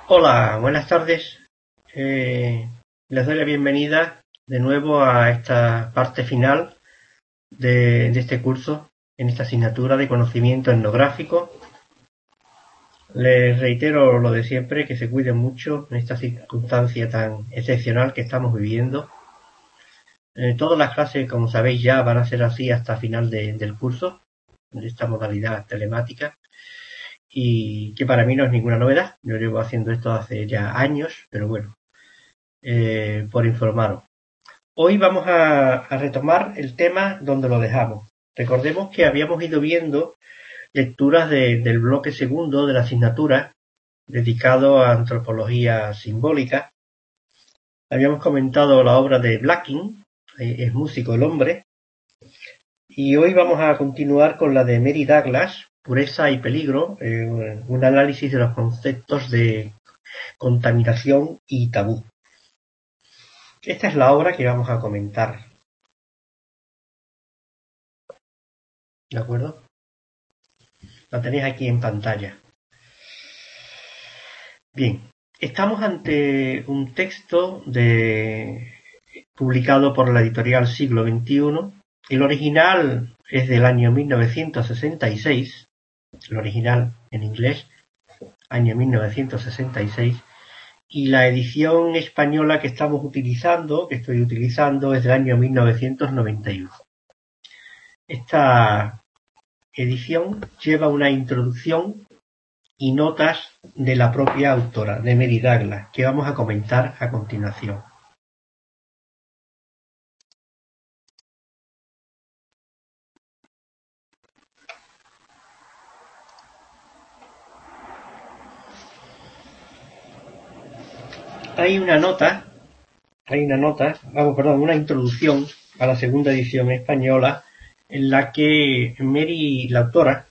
Hola, buenas tardes. Les doy la bienvenida de nuevo a esta parte final de este curso, en esta asignatura de conocimiento etnográfico. Les reitero lo de siempre, que se cuiden mucho en esta circunstancia tan excepcional que estamos viviendo. Todas las clases, como sabéis ya, van a ser así hasta final del curso, de esta modalidad telemática. Y que para mí no es ninguna novedad. Yo llevo haciendo esto hace ya años, pero bueno, por informaros. Hoy vamos a retomar el tema donde lo dejamos. Recordemos que habíamos ido viendo lecturas del bloque segundo de la asignatura dedicado a antropología simbólica. Habíamos comentado la obra de Blacking, Es músico el hombre, y hoy vamos a continuar con la de Mary Douglas, Pureza y peligro, un análisis de los conceptos de contaminación y tabú. Esta es la obra que vamos a comentar. ¿De acuerdo? La tenéis aquí en pantalla. Bien, estamos ante un texto publicado por la editorial Siglo XXI. El original es del año 1966, el original en inglés, año 1966, y la edición española que estoy utilizando, es del año 1991. Esta edición lleva una introducción y notas de la propia autora, de Mary Douglas, que vamos a comentar a continuación. Hay una introducción a la segunda edición española en la que Mary, la autora,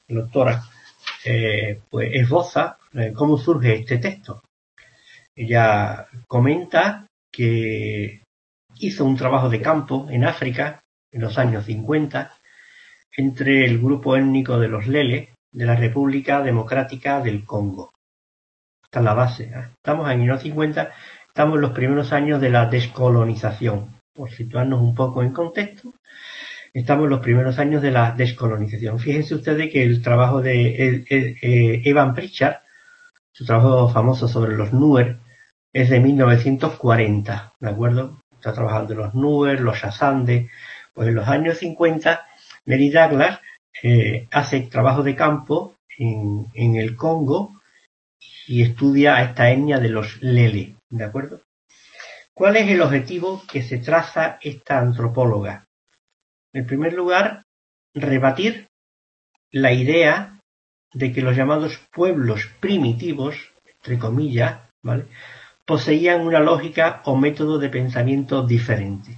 pues esboza cómo surge este texto. Ella comenta que hizo un trabajo de campo en África en los años 50 entre el grupo étnico de los Lele de la República Democrática del Congo. Esta es la base. Estamos en los 50, estamos en los primeros años de la descolonización. Por situarnos un poco en contexto, estamos en los primeros años de la descolonización. Fíjense ustedes que el trabajo de Evan Pritchard, su trabajo famoso sobre los Nuer, es de 1940, ¿de acuerdo? Está trabajando en los Nuer, los Shasande. Pues en los años 50, Mary Douglas hace trabajo de campo en el Congo y estudia a esta etnia de los Lele, ¿de acuerdo? ¿Cuál es el objetivo que se traza esta antropóloga? En primer lugar, rebatir la idea de que los llamados pueblos primitivos, entre comillas, ¿vale?, poseían una lógica o método de pensamiento diferente.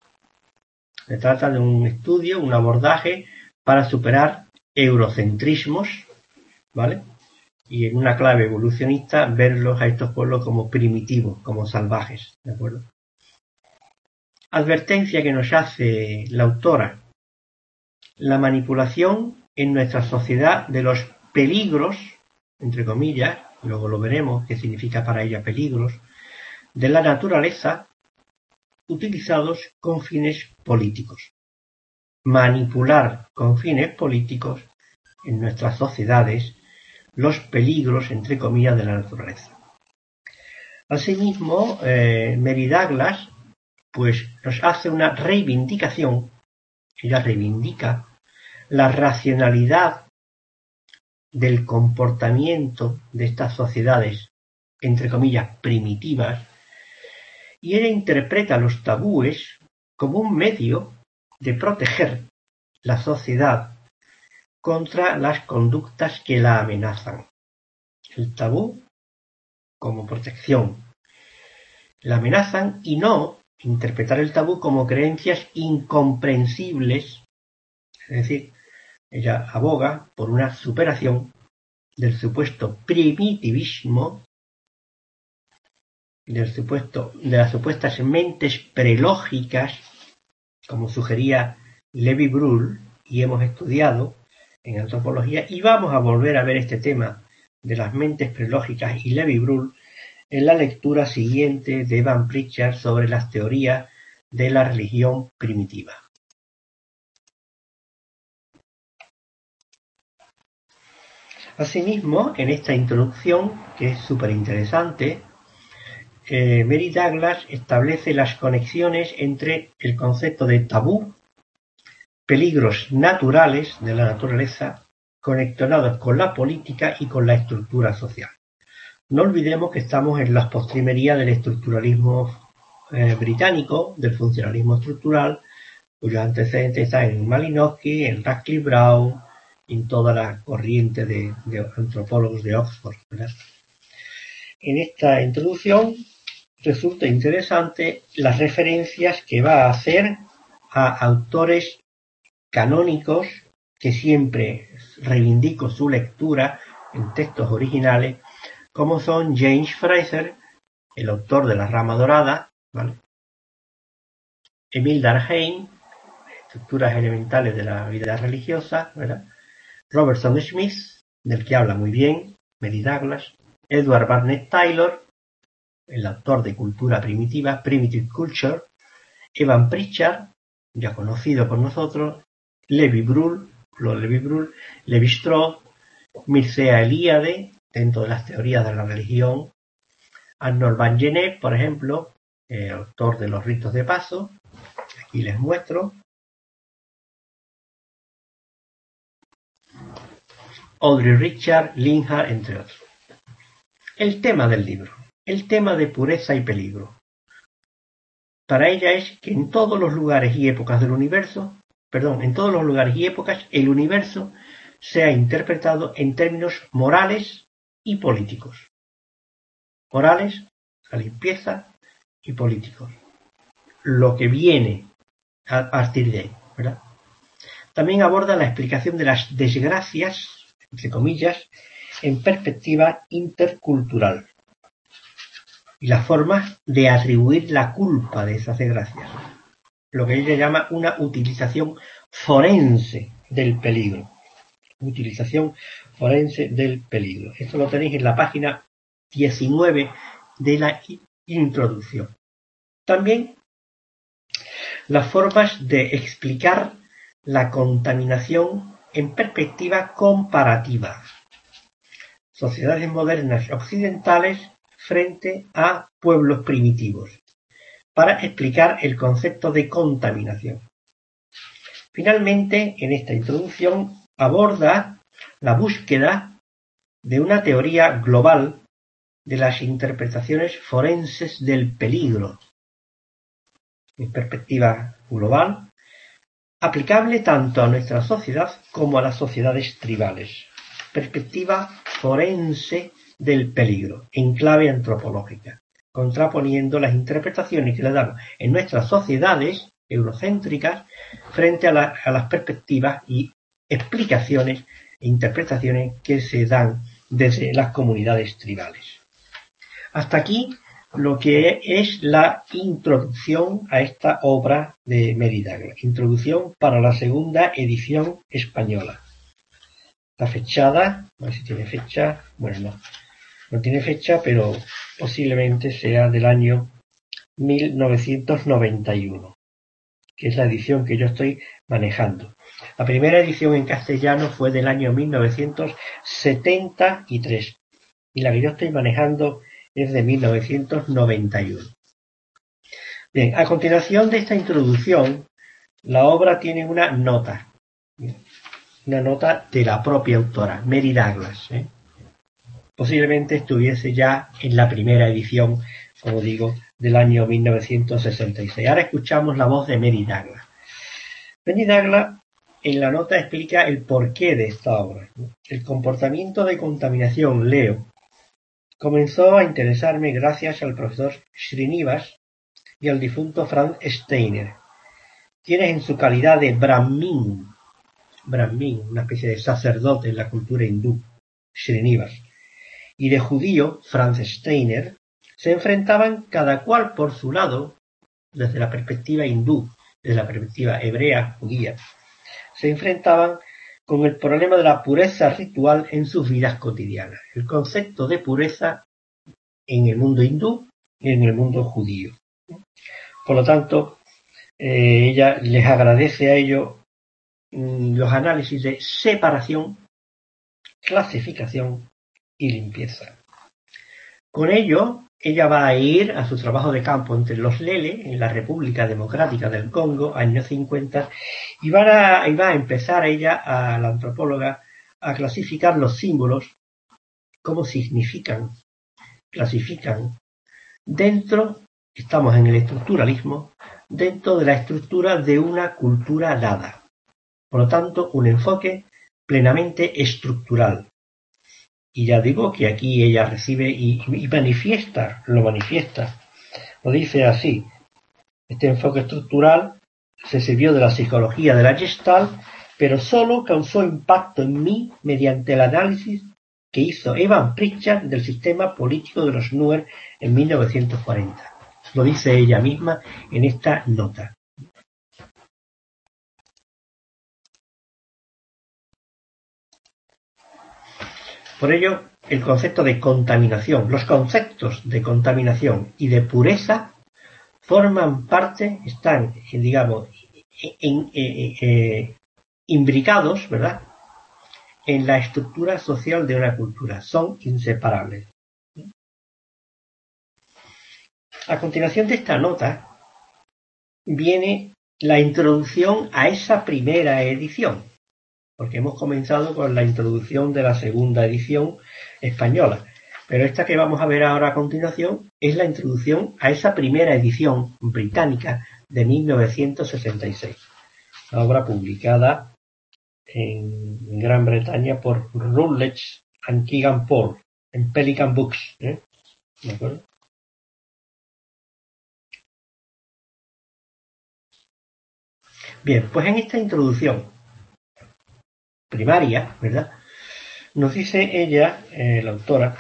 Se trata de un estudio, un abordaje para superar eurocentrismos, ¿vale?, y en una clave evolucionista verlos a estos pueblos como primitivos, como salvajes, ¿de acuerdo? Advertencia que nos hace la autora: la manipulación en nuestra sociedad de los peligros, entre comillas, luego lo veremos qué significa para ella peligros, de la naturaleza utilizados con fines políticos. Manipular con fines políticos en nuestras sociedades los peligros, entre comillas, de la naturaleza. Asimismo, Mary Douglas pues nos hace una reivindicación. Ella reivindica la racionalidad del comportamiento de estas sociedades, entre comillas, primitivas, y ella interpreta los tabúes como un medio de proteger la sociedad contra las conductas que la amenazan. El tabú como protección. La amenazan, y no interpretar el tabú como creencias incomprensibles. Es decir, ella aboga por una superación del supuesto primitivismo, de las supuestas mentes prelógicas, como sugería Lévi-Bruhl, y hemos estudiado en antropología, y vamos a volver a ver este tema de las mentes prelógicas y Lévi-Bruhl en la lectura siguiente de Evan Pritchard sobre las teorías de la religión primitiva. Asimismo, en esta introducción, que es súper interesante, Mary Douglas establece las conexiones entre el concepto de tabú, peligros naturales de la naturaleza, conectados con la política y con la estructura social. No olvidemos que estamos en las postrimerías del estructuralismo británico, del funcionalismo estructural, cuyos antecedentes están en Malinowski, en Radcliffe Brown, en toda la corriente de antropólogos de Oxford, ¿verdad? En esta introducción resulta interesante las referencias que va a hacer a autores canónicos que siempre reivindico su lectura en textos originales, como son James Frazer, el autor de La Rama Dorada, ¿vale? Emil Durkheim, Estructuras elementales de la vida religiosa, ¿verdad? Robertson Smith, del que habla muy bien Mary Douglas, Edward Barnett Taylor, el autor de Cultura Primitiva, Primitive Culture, Evan Pritchard, ya conocido por nosotros, Levi-Strauss, Mircea Eliade, dentro de las teorías de la religión, Arnold van Gennep, por ejemplo, autor de Los ritos de paso, aquí les muestro, Audrey Richard, Linhart, entre otros. El tema del libro, el tema de pureza y peligro. Para ella es que en todos los lugares y épocas del universo, en todos los lugares y épocas, el universo sea interpretado en términos morales y políticos. Morales, la limpieza, y políticos. Lo que viene a partir de ahí, ¿verdad? También aborda la explicación de las desgracias, entre comillas, en perspectiva intercultural y las formas de atribuir la culpa de esas desgracias, lo que ella llama una utilización forense del peligro. Utilización forense del peligro. Esto lo tenéis en la página 19 de la introducción. También las formas de explicar la contaminación en perspectiva comparativa. Sociedades modernas occidentales frente a pueblos primitivos, para explicar el concepto de contaminación. Finalmente, en esta introducción aborda la búsqueda de una teoría global de las interpretaciones forenses del peligro, en perspectiva global, aplicable tanto a nuestra sociedad como a las sociedades tribales. Perspectiva forense del peligro, en clave antropológica, contraponiendo las interpretaciones que le damos en nuestras sociedades eurocéntricas frente a las perspectivas y explicaciones e interpretaciones que se dan desde las comunidades tribales. Hasta aquí lo que es la introducción a esta obra de Mary Douglas, introducción para la segunda edición española. Está fechada, a ver si tiene fecha, bueno, no tiene fecha, pero posiblemente sea del año 1991, que es la edición que yo estoy manejando. La primera edición en castellano fue del año 1973 y la que yo estoy manejando es de 1991. Bien, a continuación de esta introducción, la obra tiene una nota de la propia autora, Mary Douglas. Posiblemente estuviese ya en la primera edición, como digo, del año 1966. Ahora escuchamos la voz de Mary Douglas. Mary Douglas en la nota explica el porqué de esta obra. El comportamiento de contaminación, leo, comenzó a interesarme gracias al profesor Srinivas y al difunto Franz Steiner, quienes en su calidad de Brahmin, una especie de sacerdote en la cultura hindú, Srinivas, y de judío, Franz Steiner, se enfrentaban cada cual por su lado, desde la perspectiva hindú, desde la perspectiva hebrea, judía, se enfrentaban con el problema de la pureza ritual en sus vidas cotidianas. El concepto de pureza en el mundo hindú y en el mundo judío. Por lo tanto, ella les agradece a ellos los análisis de separación, clasificación y limpieza. Con ello, ella va a ir a su trabajo de campo entre los Lele, en la República Democrática del Congo, años 50, y va a empezar ella, a la antropóloga, a clasificar los símbolos, cómo clasifican dentro, estamos en el estructuralismo, dentro de la estructura de una cultura dada. Por lo tanto, un enfoque plenamente estructural. Y ya digo que aquí ella recibe y lo manifiesta. Lo dice así: este enfoque estructural se sirvió de la psicología de la Gestalt, pero solo causó impacto en mí mediante el análisis que hizo Evan Pritchard del sistema político de los Nuer en 1940. Lo dice ella misma en esta nota. Por ello, el concepto de contaminación, los conceptos de contaminación y de pureza forman parte, están, digamos, imbricados, ¿verdad?, en la estructura social de una cultura, son inseparables. A continuación de esta nota viene la introducción a esa primera edición, porque hemos comenzado con la introducción de la segunda edición española, pero esta que vamos a ver ahora a continuación es la introducción a esa primera edición británica de 1966, la obra publicada en Gran Bretaña por Routledge and Kegan Paul en Pelican Books. ¿De acuerdo? Bien, pues en esta introducción primaria, ¿verdad?, nos dice ella, la autora,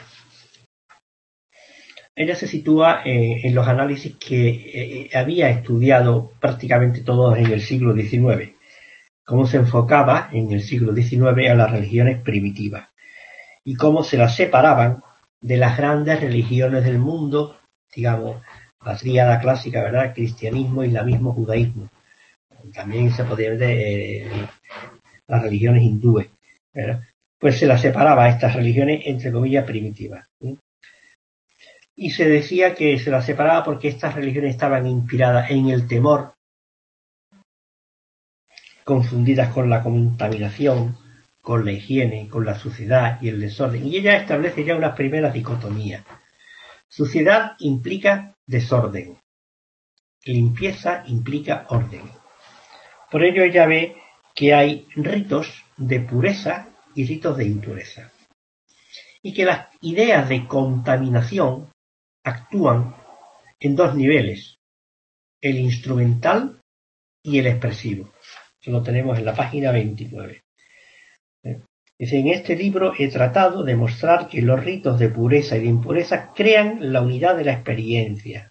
ella se sitúa en los análisis que había estudiado prácticamente todos en el siglo XIX, cómo se enfocaba en el siglo XIX a las religiones primitivas y cómo se las separaban de las grandes religiones del mundo, digamos, la tríada clásica, ¿verdad?, cristianismo, islamismo, judaísmo. También se podía ver las religiones hindúes, ¿verdad? Pues se las separaba a estas religiones, entre comillas, primitivas. ¿Sí? Y se decía que se las separaba porque estas religiones estaban inspiradas en el temor, confundidas con la contaminación, con la higiene, con la suciedad y el desorden. Y ella establece ya unas primeras dicotomías. Suciedad implica desorden. Limpieza implica orden. Por ello ella ve que hay ritos de pureza y ritos de impureza. Y que las ideas de contaminación actúan en dos niveles, el instrumental y el expresivo. Eso lo tenemos en la página 29. Dice: en este libro he tratado de mostrar que los ritos de pureza y de impureza crean la unidad de la experiencia.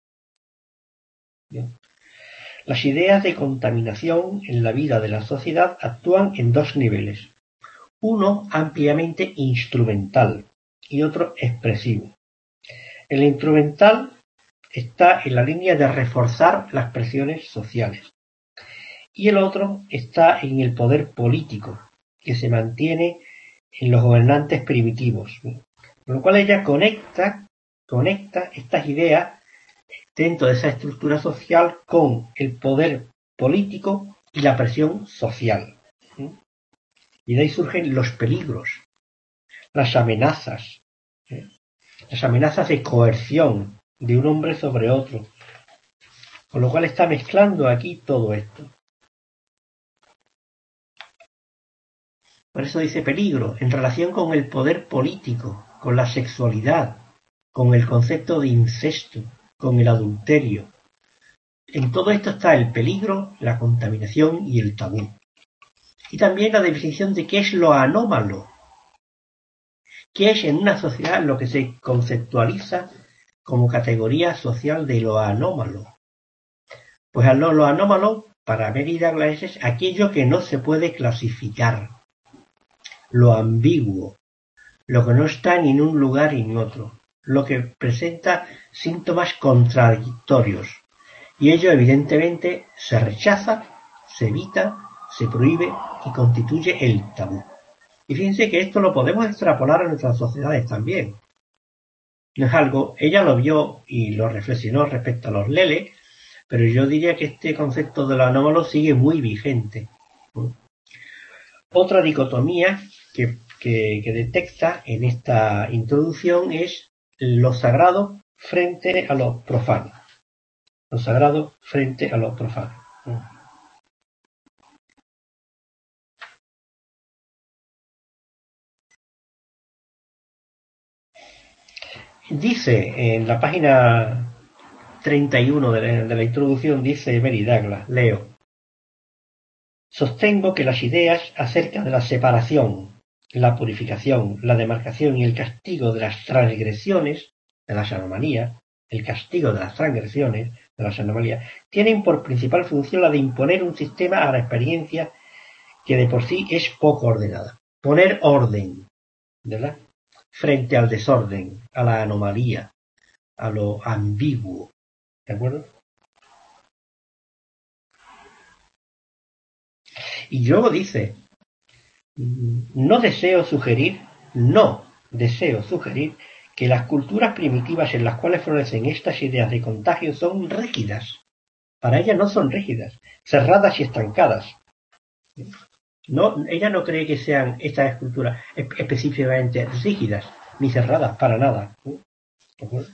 Bien. Las ideas de contaminación en la vida de la sociedad actúan en dos niveles, uno ampliamente instrumental y otro expresivo. El instrumental está en la línea de reforzar las presiones sociales y el otro está en el poder político que se mantiene en los gobernantes primitivos, con lo cual ella conecta estas ideas dentro de esa estructura social con el poder político y la presión social. Y de ahí surgen los peligros, las amenazas de coerción de un hombre sobre otro, con lo cual está mezclando aquí todo esto. Por eso dice peligro, en relación con el poder político, con la sexualidad, con el concepto de incesto, con el adulterio. En todo esto está el peligro, la contaminación y el tabú. Y también la definición de qué es lo anómalo, qué es en una sociedad lo que se conceptualiza como categoría social de lo anómalo. Pues lo anómalo, para Mary Douglas, es aquello que no se puede clasificar, lo ambiguo, lo que no está ni en un lugar ni en otro, lo que presenta síntomas contradictorios. Y ello evidentemente se rechaza, se evita, se prohíbe y constituye el tabú. Y fíjense que esto lo podemos extrapolar a nuestras sociedades también. No es algo, ella lo vio y lo reflexionó respecto a los leles, pero yo diría que este concepto de lo anómalo sigue muy vigente. Otra dicotomía que detecta en esta introducción es lo sagrado frente a lo profano. Lo sagrado frente a lo profano. Dice en la página 31 de la introducción, dice Mary Douglas, leo: sostengo que las ideas acerca de la separación, la purificación, la demarcación y el castigo de las transgresiones, de las anomalías, el castigo de las transgresiones, de las anomalías, tienen por principal función la de imponer un sistema a la experiencia que de por sí es poco ordenada. Poner orden, ¿verdad?, frente al desorden, a la anomalía, a lo ambiguo. ¿De acuerdo? Y luego dice, no deseo sugerir que las culturas primitivas en las cuales florecen estas ideas de contagio son rígidas. Para ella no son rígidas, cerradas y estancadas. No, ella no cree que sean estas culturas específicamente rígidas ni cerradas, para nada. ¿De acuerdo?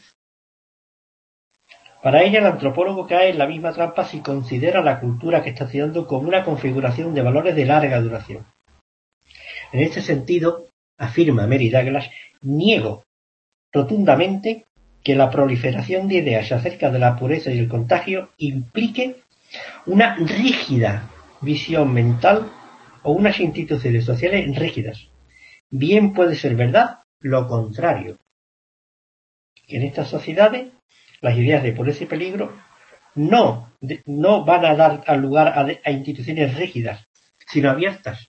Para ella, el antropólogo cae en la misma trampa si considera la cultura que está estudiando como una configuración de valores de larga duración. En este sentido, afirma Mary Douglas, niego rotundamente que la proliferación de ideas acerca de la pureza y el contagio implique una rígida visión mental o unas instituciones sociales rígidas. Bien puede ser verdad lo contrario, que en estas sociedades las ideas de pureza y peligro no van a dar lugar a instituciones rígidas, sino abiertas.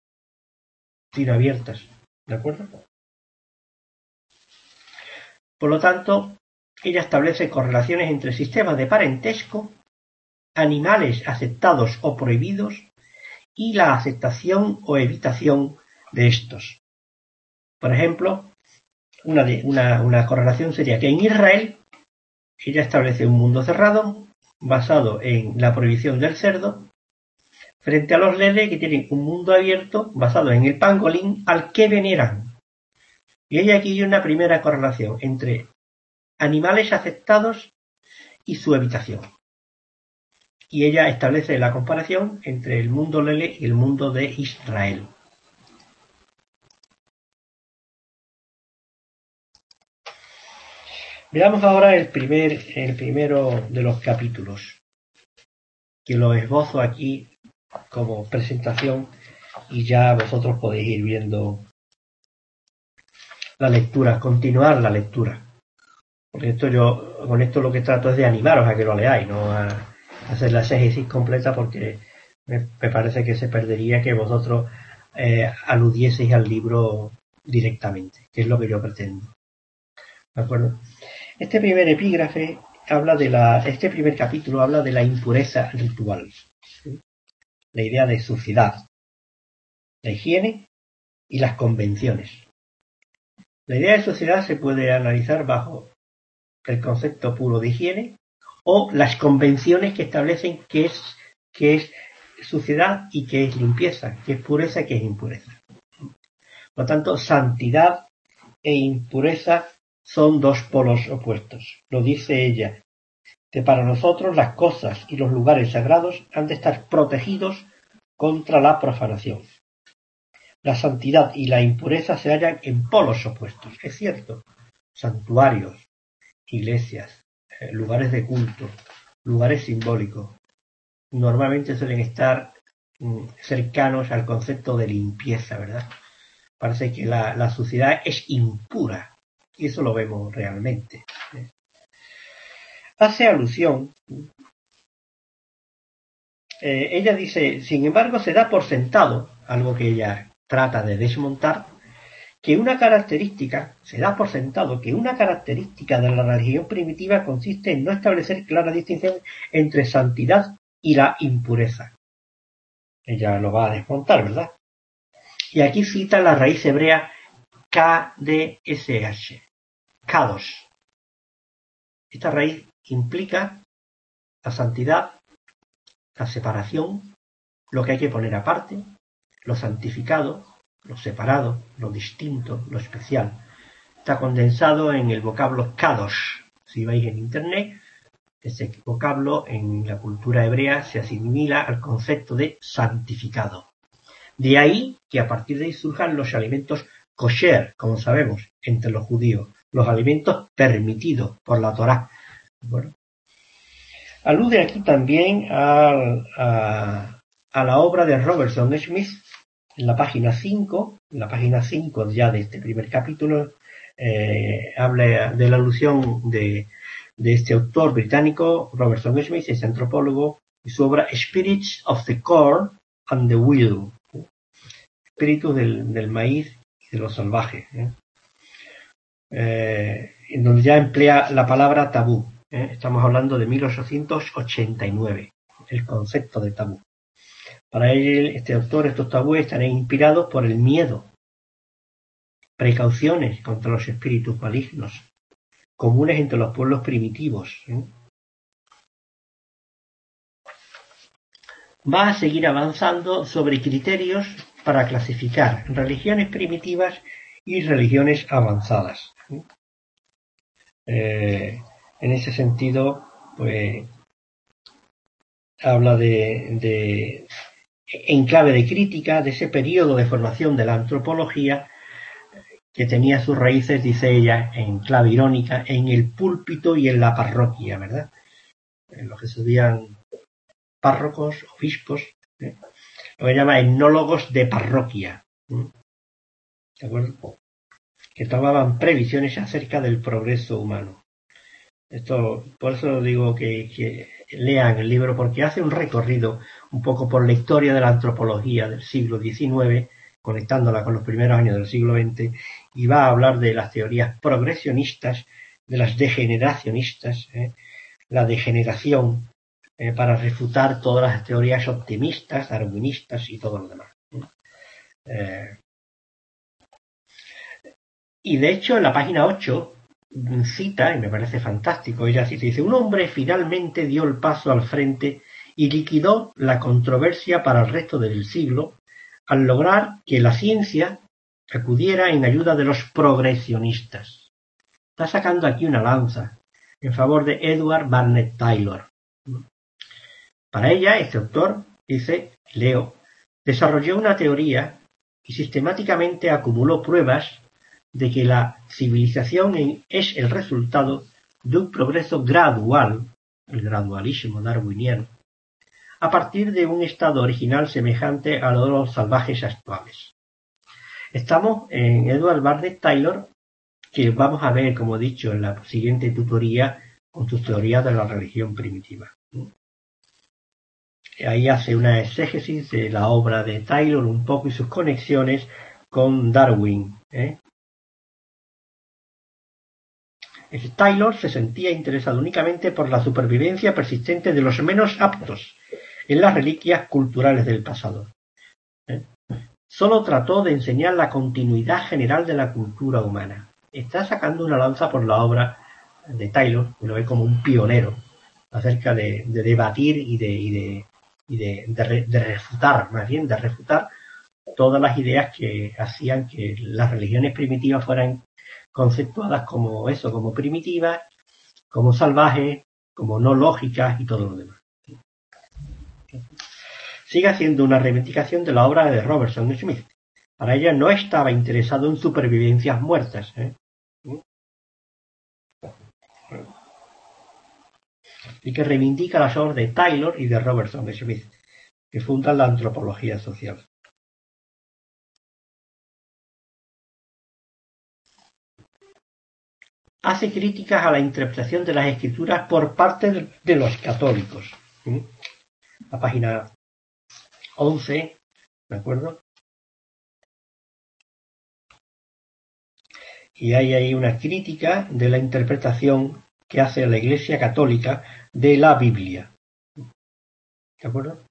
¿De acuerdo? Por lo tanto, ella establece correlaciones entre sistemas de parentesco, animales aceptados o prohibidos y la aceptación o evitación de estos. Por ejemplo, una correlación sería que en Israel ella establece un mundo cerrado basado en la prohibición del cerdo frente a los lele, que tienen un mundo abierto basado en el pangolín al que veneran. Y hay aquí una primera correlación entre animales aceptados y su evitación. Y ella establece la comparación entre el mundo lele y el mundo de Israel. Veamos ahora el primero de los capítulos, que lo esbozo aquí como presentación y ya vosotros podéis ir viendo la lectura, continuar la lectura. Porque con esto lo que trato es de animaros a que lo leáis, no a hacer la exégesis completa, porque me parece que se perdería que vosotros aludieseis al libro directamente, que es lo que yo pretendo. ¿De acuerdo? Este primer epígrafe este primer capítulo habla de la impureza ritual, ¿sí? La idea de suciedad, la higiene y las convenciones. La idea de suciedad se puede analizar bajo el concepto puro de higiene o las convenciones que establecen qué es suciedad y qué es limpieza, qué es pureza y qué es impureza. Por lo tanto, santidad e impureza son dos polos opuestos. Lo dice ella, que para nosotros las cosas y los lugares sagrados han de estar protegidos contra la profanación. La santidad y la impureza se hallan en polos opuestos. Es cierto, santuarios, iglesias, lugares de culto, lugares simbólicos, normalmente suelen estar cercanos al concepto de limpieza, ¿verdad? Parece que la suciedad es impura, y eso lo vemos realmente. Hace alusión, ella dice, sin embargo se da por sentado, algo que ella trata de desmontar, que una característica, se da por sentado que una característica de la religión primitiva consiste en no establecer clara distinción entre santidad y la impureza. Ella lo va a desmontar, ¿verdad? Y aquí cita la raíz hebrea KDSH, Kadosh. Esta raíz implica la santidad, la separación, lo que hay que poner aparte, lo santificado, lo separado, lo distinto, lo especial. Está condensado en el vocablo Kadosh. Si vais en internet, ese vocablo en la cultura hebrea se asimila al concepto de santificado. De ahí que a partir de ahí surjan los alimentos kosher, como sabemos, entre los judíos, los alimentos permitidos por la Torá. Bueno, alude aquí también a la obra de Robertson Smith, en la página 5 ya de este primer capítulo, habla de la alusión de este autor británico, Robertson Smith, es antropólogo, y su obra Spirits of the Corn and the Wild, espíritus del maíz y de lo salvaje, en donde ya emplea la palabra tabú. Estamos hablando de 1889, el concepto de tabú. Para él, este autor, estos tabúes están inspirados por el miedo, precauciones contra los espíritus malignos, comunes entre los pueblos primitivos. Va a seguir avanzando sobre criterios para clasificar religiones primitivas y religiones avanzadas. En ese sentido, pues, habla en clave de crítica de ese periodo de formación de la antropología que tenía sus raíces, dice ella, en clave irónica, en el púlpito y en la parroquia, ¿verdad? En lo que se veían párrocos, obispos, lo que llama etnólogos de parroquia, ¿de acuerdo? Que tomaban previsiones acerca del progreso humano. Esto, por eso digo que lean el libro, porque hace un recorrido un poco por la historia de la antropología del siglo XIX, conectándola con los primeros años del siglo XX, y va a hablar de las teorías progresionistas, de las degeneracionistas, la degeneración, para refutar todas las teorías optimistas, darwinistas y todo lo demás. Y de hecho en la página 8 cita, y me parece fantástico, ella cita, dice: un hombre finalmente dio el paso al frente y liquidó la controversia para el resto del siglo al lograr que la ciencia acudiera en ayuda de los progresionistas. Está sacando aquí una lanza en favor de Edward Barnett Taylor. Para ella, este autor, dice, leo, desarrolló una teoría y sistemáticamente acumuló pruebas de que la civilización es el resultado de un progreso gradual, el gradualismo darwiniano, a partir de un estado original semejante a lo de los salvajes actuales. Estamos en Edward Barnett Taylor, que vamos a ver, como he dicho, en la siguiente tutoría con sus teorías de la religión primitiva. Ahí hace una exégesis de la obra de Taylor un poco y sus conexiones con Darwin. Taylor se sentía interesado únicamente por la supervivencia persistente de los menos aptos en las reliquias culturales del pasado. Solo trató de enseñar la continuidad general de la cultura humana. Está sacando una lanza por la obra de Taylor, que lo ve como un pionero acerca de debatir y de refutar, más bien de refutar todas las ideas que hacían que las religiones primitivas fueran conceptuadas como eso, como primitivas, como salvajes, como no lógicas y todo lo demás. Sigue haciendo una reivindicación de la obra de Robertson Smith. Para ella no estaba interesado en supervivencias muertas. Y que reivindica las obras de Taylor y de Robertson Smith, que fundan la antropología social. Hace críticas a la interpretación de las escrituras por parte de los católicos. La página 11, ¿de acuerdo? y hay ahí una crítica de la interpretación que hace la Iglesia Católica de la Biblia. ¿De acuerdo?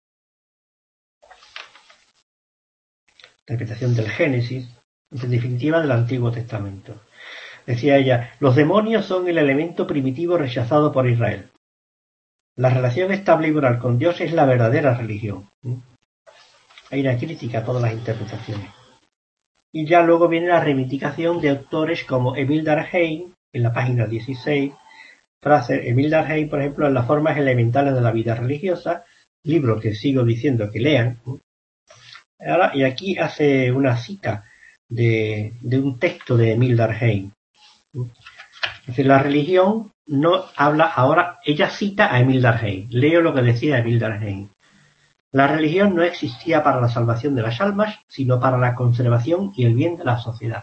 Interpretación del Génesis, en definitiva del Antiguo Testamento. Decía ella, los demonios son el elemento primitivo rechazado por Israel. La relación estable y moral con Dios es la verdadera religión. Hay una crítica a todas las interpretaciones. Y ya luego viene la reivindicación de autores como Emil Durkheim, en la página 16, Fraser, Emil Durkheim, por ejemplo, en las formas elementales de la vida religiosa, libro que sigo diciendo que lean. Ahora, y aquí hace una cita de un texto de Emil Durkheim. Es decir, la religión no habla ahora, ella cita a Emil Durkheim. Leo lo que decía Emil Durkheim. La religión no existía para la salvación de las almas, sino para la conservación y el bien de la sociedad.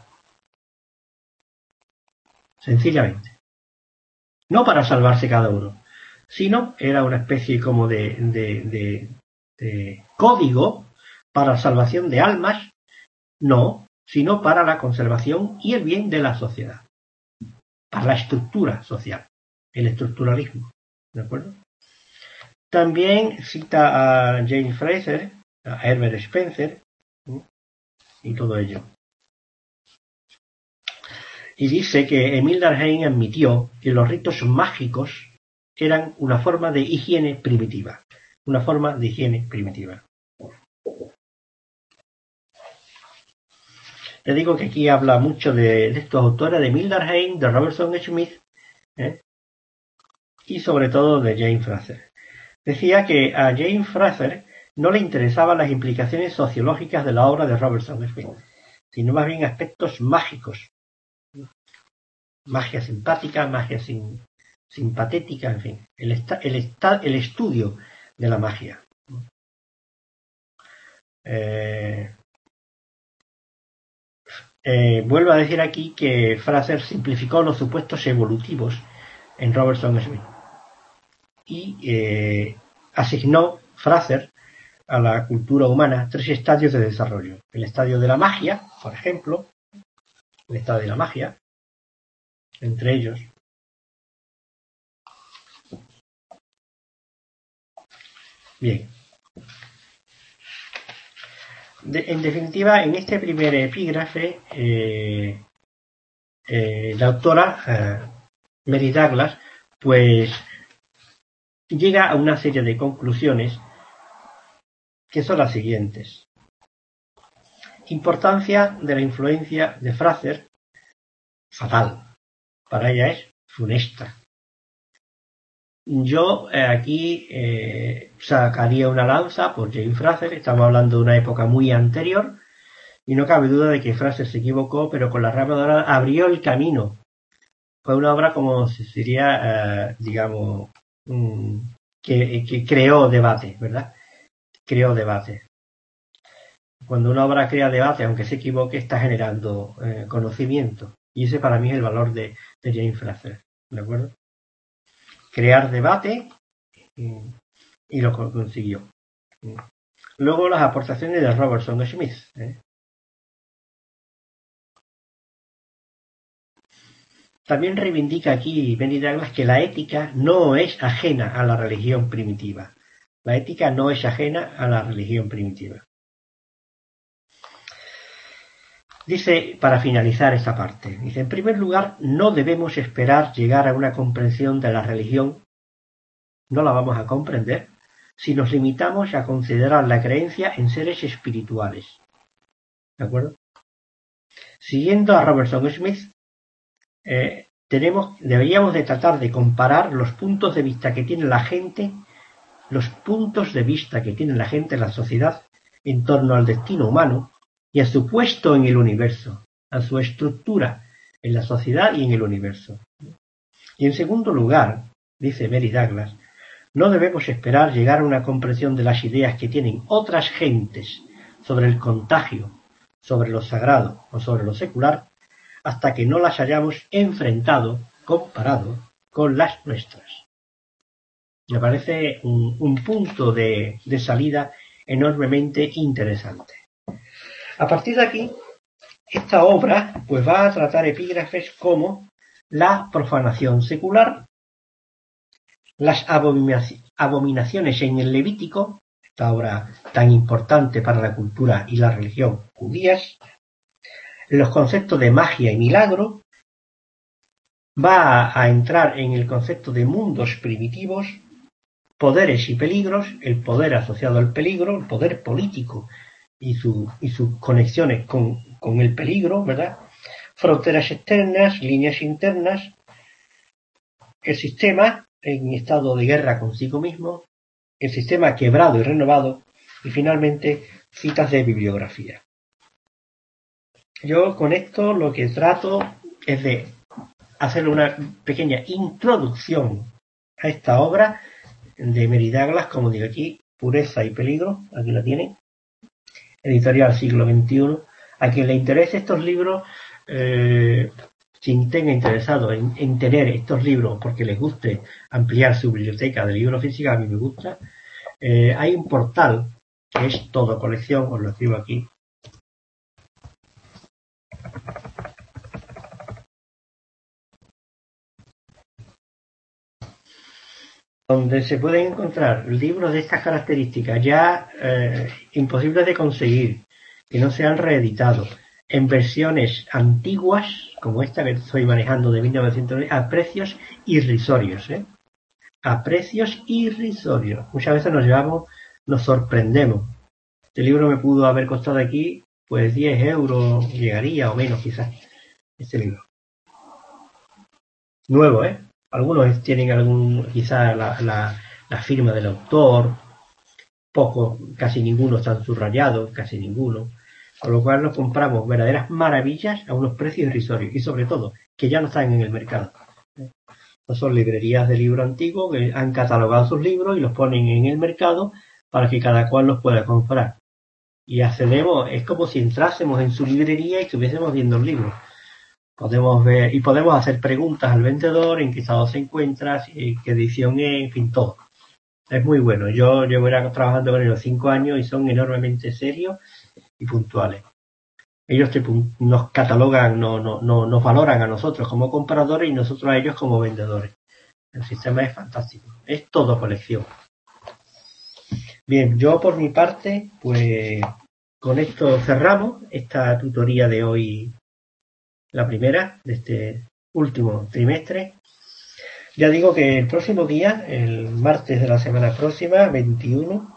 Sencillamente. No para salvarse cada uno, sino era una especie como de código para la salvación de almas, no, sino para la conservación y el bien de la sociedad. Para la estructura social, el estructuralismo. ¿De acuerdo? También cita a James Fraser, a Herbert Spencer, y todo ello. Y dice que Emil Durkheim admitió que los ritos mágicos eran una forma de higiene primitiva. Una forma de higiene primitiva. Le digo que aquí habla mucho de estos autores, de Emil Durkheim, de Robertson Smith, y sobre todo de James Fraser. Decía que a James Fraser no le interesaban las implicaciones sociológicas de la obra de Robertson Smith, sino más bien aspectos mágicos. Magia simpática, magia simpatética, en fin. El estudio de la magia. Vuelvo a decir aquí que Fraser simplificó los supuestos evolutivos en Robertson Smith y asignó Fraser a la cultura humana 3 estadios de desarrollo. El estadio de la magia, por ejemplo, el estado de la magia, entre ellos. Bien. En definitiva, en este primer epígrafe, la autora Mary Douglas, pues llega a una serie de conclusiones que son las siguientes. Importancia de la influencia de Fraser, fatal. Para ella es funesta. Yo aquí sacaría una lanza por James Fraser. Estamos hablando de una época muy anterior y no cabe duda de que Fraser se equivocó, pero con la rama dorada abrió el camino. Fue una obra, como se diría, digamos, que creó debate, ¿verdad? Creó debate. Cuando una obra crea debate, aunque se equivoque, está generando conocimiento. Y ese para mí es el valor de James Fraser. ¿De acuerdo? Crear debate y lo consiguió. Luego las aportaciones de Robertson Smith. También reivindica aquí Benny Douglas que la ética no es ajena a la religión primitiva. La ética no es ajena a la religión primitiva. Dice, para finalizar esta parte, dice, en primer lugar, no debemos esperar llegar a una comprensión de la religión, no la vamos a comprender, si nos limitamos a considerar la creencia en seres espirituales. ¿De acuerdo? Siguiendo a Robertson Smith, deberíamos de tratar de comparar los puntos de vista que tiene la gente, la sociedad, en torno al destino humano y a su puesto en el universo, a su estructura en la sociedad y en el universo. Y en segundo lugar, dice Mary Douglas, no debemos esperar llegar a una comprensión de las ideas que tienen otras gentes sobre el contagio, sobre lo sagrado o sobre lo secular, hasta que no las hayamos comparado con las nuestras. Me parece un punto de salida enormemente interesante. A partir de aquí, esta obra pues va a tratar epígrafes como la profanación secular, las abominaciones en el Levítico, esta obra tan importante para la cultura y la religión judías, los conceptos de magia y milagro, va a entrar en el concepto de mundos primitivos, poderes y peligros, el poder asociado al peligro, el poder político y sus conexiones con el peligro, ¿verdad? Fronteras externas, líneas internas, el sistema en estado de guerra consigo mismo, el sistema quebrado y renovado, y finalmente citas de bibliografía. Yo con esto lo que trato es de hacer una pequeña introducción a esta obra de Mary Douglas, como digo aquí, Pureza y Peligro, aquí la tienen, editorial siglo XXI. A quien le interese estos libros, quien tenga interesado en tener estos libros porque les guste ampliar su biblioteca de libros físicos, a mí me gusta, hay un portal que es Todo Colección, os lo escribo aquí, donde se pueden encontrar libros de estas características ya imposibles de conseguir, que no se han reeditado, en versiones antiguas, como esta que estoy manejando de 1900, a precios irrisorios, a precios irrisorios. Muchas veces nos sorprendemos. Este libro me pudo haber costado aquí, pues 10 euros, llegaría o menos quizás, este libro. Nuevo, Algunos tienen quizás la firma del autor, pocos, casi ninguno están subrayados, casi ninguno, con lo cual nos compramos verdaderas maravillas a unos precios irrisorios y sobre todo que ya no están en el mercado. No son librerías de libro antiguo que han catalogado sus libros y los ponen en el mercado para que cada cual los pueda comprar. Y accedemos, es como si entrásemos en su librería y estuviésemos viendo el libro. Podemos ver y podemos hacer preguntas al vendedor, en qué estado se encuentra, qué edición es, en fin, todo. Es muy bueno. Yo llevo trabajando con ellos 5 años y son enormemente serios y puntuales. Ellos nos catalogan, nos valoran a nosotros como compradores y nosotros a ellos como vendedores. El sistema es fantástico. Es todo colección. Bien, yo por mi parte, pues con esto cerramos esta tutoría de hoy, la primera de este último trimestre. Ya digo que el próximo día, el martes de la semana próxima, 21,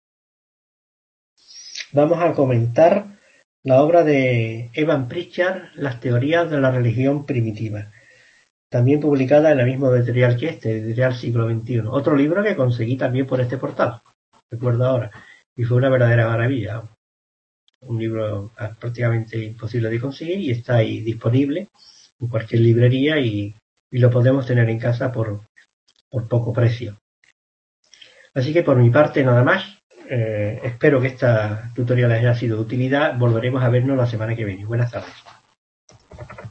vamos a comentar la obra de Evan Pritchard, Las teorías de la religión primitiva, también publicada en la misma editorial que editorial siglo XXI. Otro libro que conseguí también por este portal, recuerdo ahora, y fue una verdadera maravilla. Un libro prácticamente imposible de conseguir y está ahí disponible en cualquier librería y lo podemos tener en casa por poco precio. Así que por mi parte nada más. Espero que esta tutorial les haya sido de utilidad. Volveremos a vernos la semana que viene. Buenas tardes.